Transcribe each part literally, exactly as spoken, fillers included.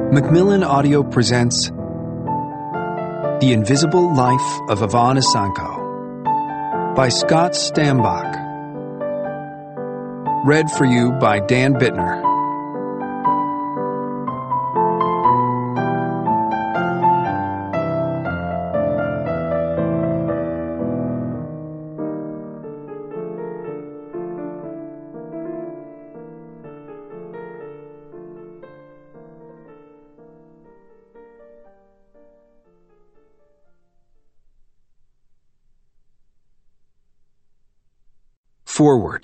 Macmillan Audio presents The Invisible Life of Yvonne Asanko by Scott Stambach. Read for you by Dan Bittner. Forward.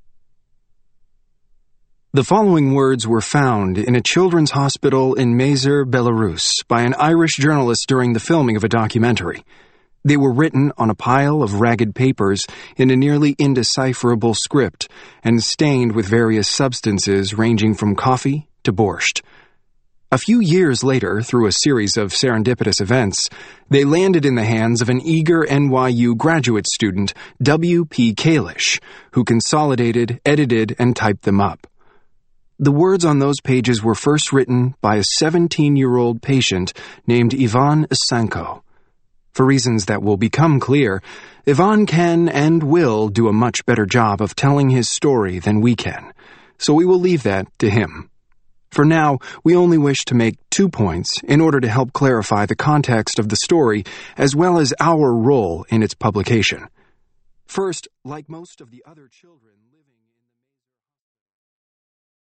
The following words were found in a children's hospital in Mazer, Belarus, by an Irish journalist during the filming of a documentary. They were written on a pile of ragged papers in a nearly indecipherable script and stained with various substances ranging from coffee to borscht. A few years later, through a series of serendipitous events, they landed in the hands of an eager N Y U graduate student, W P Kalish, who consolidated, edited, and typed them up. The words on those pages were first written by a seventeen-year-old patient named Yvonne Asanko. For reasons that will become clear, Yvonne can and will do a much better job of telling his story than we can, so we will leave that to him. For now, we only wish to make two points in order to help clarify the context of the story as well as our role in its publication. First, like most of the other children living